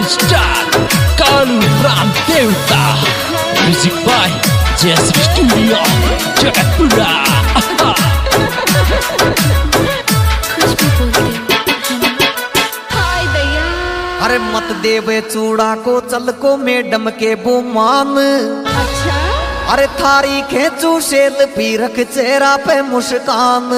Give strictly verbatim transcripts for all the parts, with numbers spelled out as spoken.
Superstar Kalu Ram देवता। Music by Jayshree studio Jaipura. अरे मत देवे चूड़ा को चल को मैडम के बुमान। अच्छा। अरे थारी खेचू शेल पी रख चेहरा पे मुस्कान।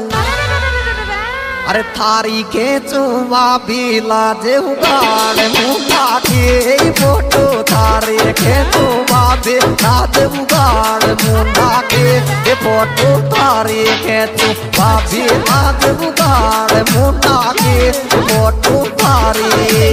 अरे थारी खेचू भी लाजे उगाड़ मुंडा के फोटो। थारे खेचू भी लाजे उगाड़ मुंडा के फोटो। थारे खेचू भी लाजे उगाड़ मुंडा के फोटो। थारे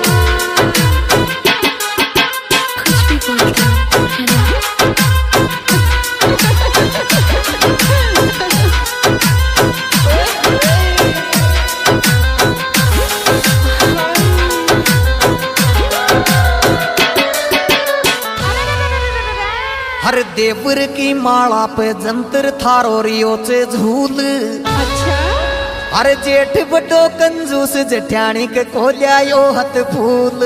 हर देवर की माला पे जंतर थारो रियो से झूल। अच्छा। अरे जेठ बड़ो कंजूस जेठानी के कोलिया यो हथ फूल।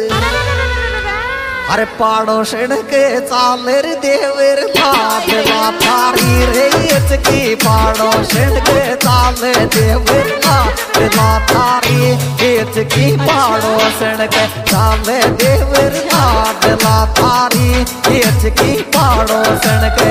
अरे पाड़ो के चालर देवर लाडला थारी रेच की। पाड़ो के चाल देवर लाडला थारी रेच की। पाड़ो के चाल देवर लाडला थारी रेच की। पाड़ो के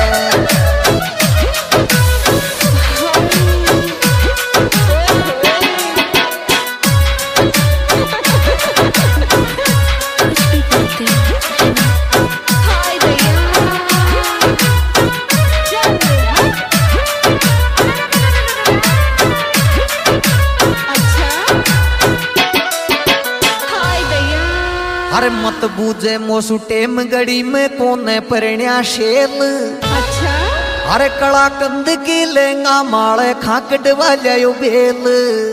अरे मत बूझे मोसू टेम गड़ी में कोने परण्या शेल। अच्छा। अरे कड़ा कंद की लेंगा माले खाकट वाले यो बेल।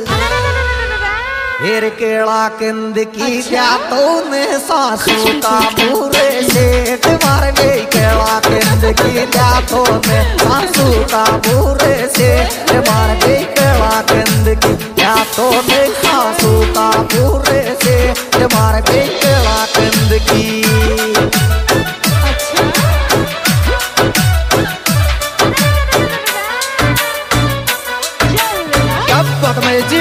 हेर केड़ा कंद की जा तो ने सासू का पूरे सेठ मार गई। केड़ा कंद की जा तो ने सासू का पूरे सेठ मार गई। केड़ा कंद की जा तो ने सासू का पूरे सेठ मार गई। केड़ा कंद की कब तक में जी।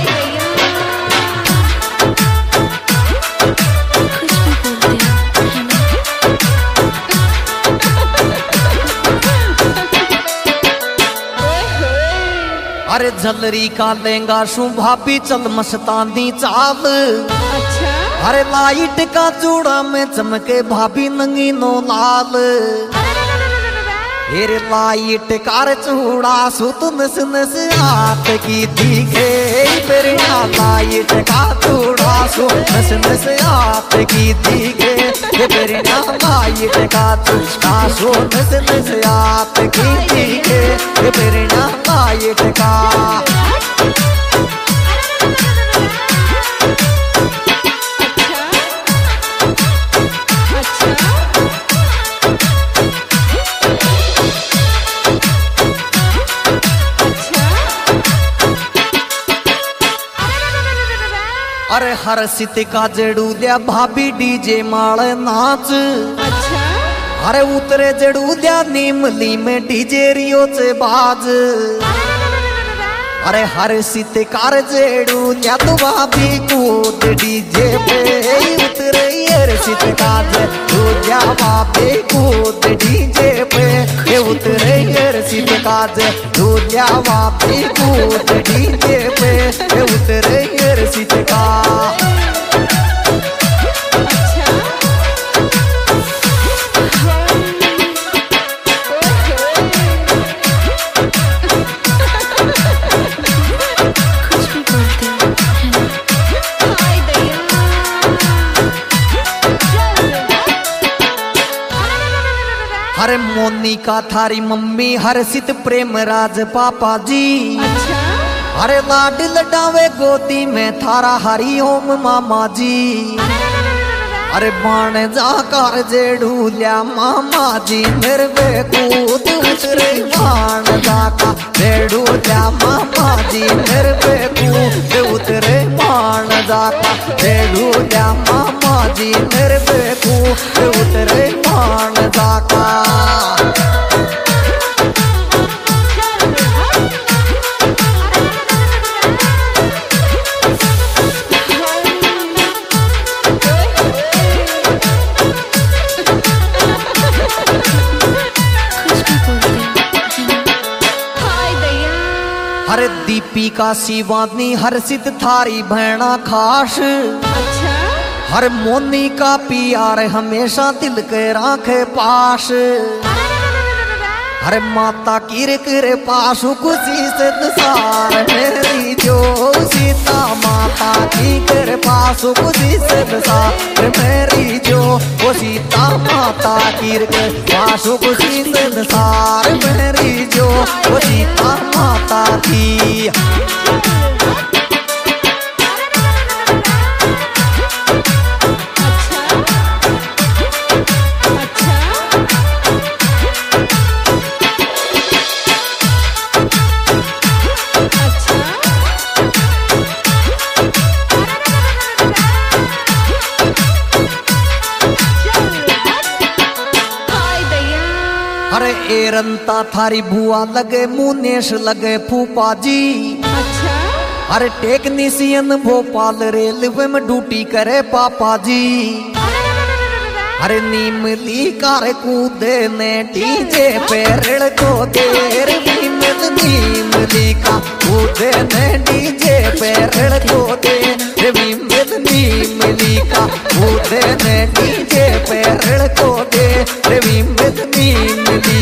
अरे झलरी का लेंगा शू भाभी चल मस्तानी चाल। अच्छा। अरे लाइट का चूड़ा में चमके भाभी नंगी नो लाल। हेरे लाइट कार चूड़ा सुत नस नस हाथ की दिखे। पेरिया लाइट का चूड़ा सुत नस नस हाथ की दिखे। पेरिया लाइट का चूड़ा सुत नस नस हाथ की दिखे। पेरिया लाइट का अरे हर सित का जड़ू दिया भाभी डीजे माल नाच। अच्छा। अरे उतरे जड़ू दिया नीमली में डीजे रियो से बाज। अरे हर सित कार जड़ू दिया तो भाभी कूद डीजे पे। उतरे हर सित का जड़ू दिया भाभी कूद डीजे पे। उतरे हर सित का जड़ू दिया भाभी कूद डीजे पे। उतरे हर सित का अरे मोनिका थारी मम्मी हर्षित प्रेम राज पापा जी। अच्छा। अरे लाड लडावे गोदी में थारा हरि ओम मामा जी। अरे बाण जाकर जेड़ू लिया मामा जी मेरे बेकूद उतरे। बाण जाकर जेड़ू लिया मामा जी मेरे बेकूद उतरे। बाण जाका दे ढूंढा मामा जी मेरे बेकू उतरे मान जाका। हरे दीपिका शिवानी हर्षित थारी भैना खास। अच्छा। हर मोनी का प्यार हमेशा दिल के राखे पास। हरे माता किर किर पासु खुशी से दसार मेरी जो सीता माता की किर पासु खुशी से दसार मेरी जो वो सीता माता किर के पासु खुशी से दसार मेरी जो वो सीता माता की। अरे एरंता थारी बुआ लगे मुनेश लगे फूफा जी। अच्छा। अरे टेक्नीशियन भोपाल रेलवे में ड्यूटी करे पापा जी। अरे नीमली कार कूदे ने डीजे पे रेड़ को देर नीमल नीमली का कूदे ने डीजे पे रेड़ को दे नीमल नीमली का कूदे ने डीजे पे रेड़ को दे नीमल नीमली।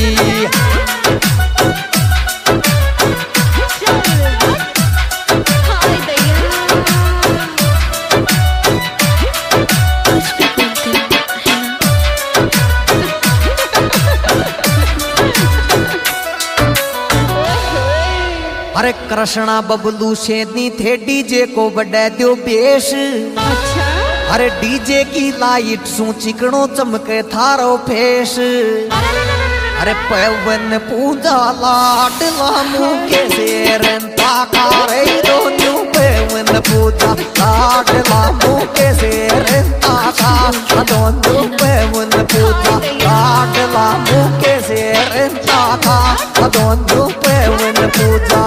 अरे कृष्णा बबलू शेनी थे डीजे को बढ़ा दो बेश। अच्छा। अरे डीजे की लाइट सू चिकनो चमके थारो फेस। अरे पवन पूजा लाडला मुके से रंता करे दोनों पवन पूजा लाडला मुके से रंता का दोनों पवन पूजा लाडला मुके से रंता का दोनों पवन पूजा।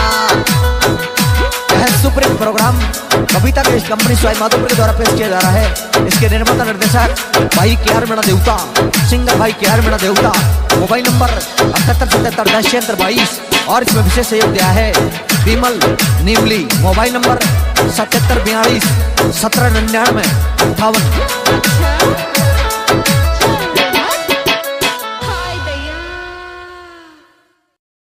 सुप्रीम प्रोग्राम कविता के कंपनी स्वाई माधोपुर के द्वारा पेश किया जा रहा है। इसके निर्माता निर्देशक भाई के आर मीणा देवता, सिंगर भाई के आर मीणा देवता। मोबाइल नंबर अठहत्तर सतहत्तर दस बाईस और इसमें विशेष सहयोग दिया है विमल नीमली। मोबाइल नंबर सतहत्तर बयालीस सत्रह निन्यानवे अट्ठावन।